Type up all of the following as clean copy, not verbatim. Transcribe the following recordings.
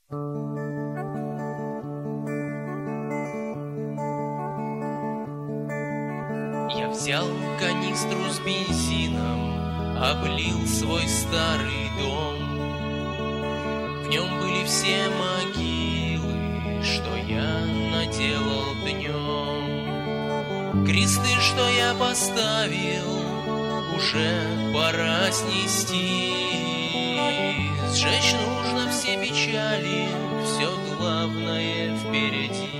Я взял канистру с бензином, облил свой старый дом. В нем были все могилы, что я наделал днем. Кресты, что я поставил, уже пора снести. Сжечь нужно все печали, все главное впереди.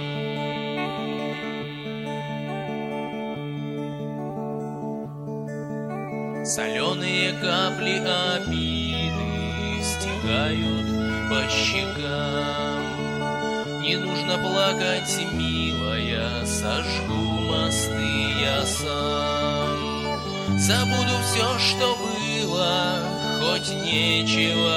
Соленые капли обиды стекают по щекам. Не нужно плакать, милая, сожгу мосты я сам. Забуду все, что было, хоть нечего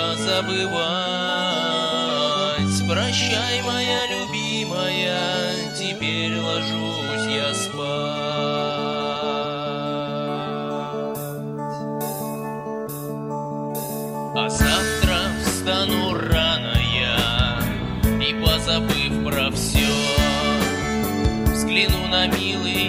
забывать. Прощай, моя любимая, теперь ложусь я спать. А завтра встану рано я и, позабыв про все, взгляну на милый